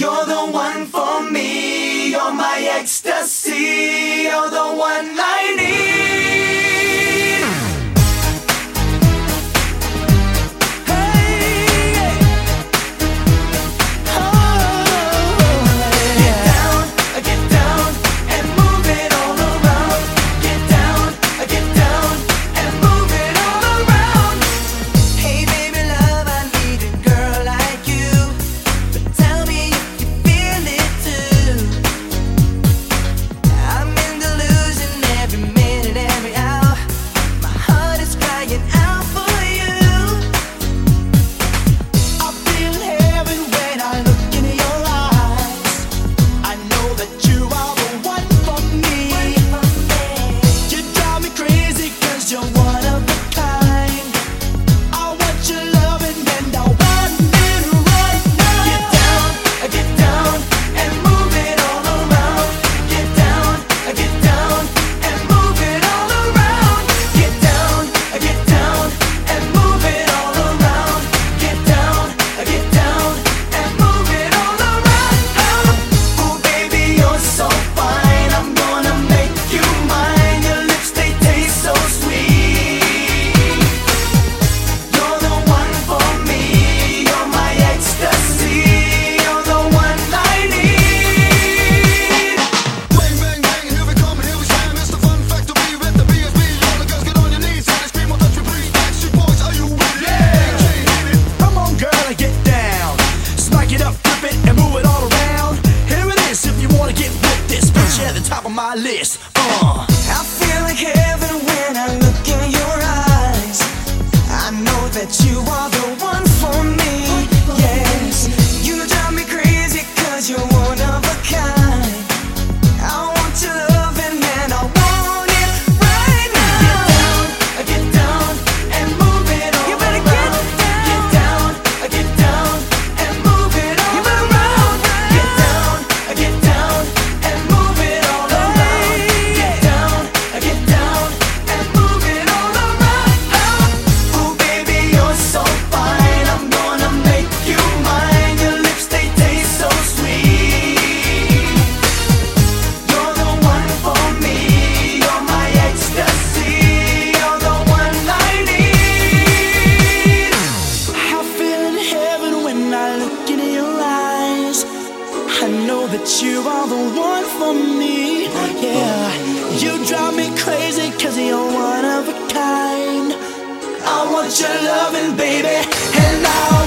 You're the one for me, you're my ecstasy, you're the one I need. Top of my list. I feel like heaven when I look in your eyes. I know that you are the one for me. Yes, you drive me crazy 'cause you're one of a kind. I want your loving and I want it right now. Get down and move it all. You better around. Get down and move it all around. Get down and move it all. I know that you are the one for me. Yeah, you drive me crazy 'cause you're one of a kind. I want your loving, baby, and I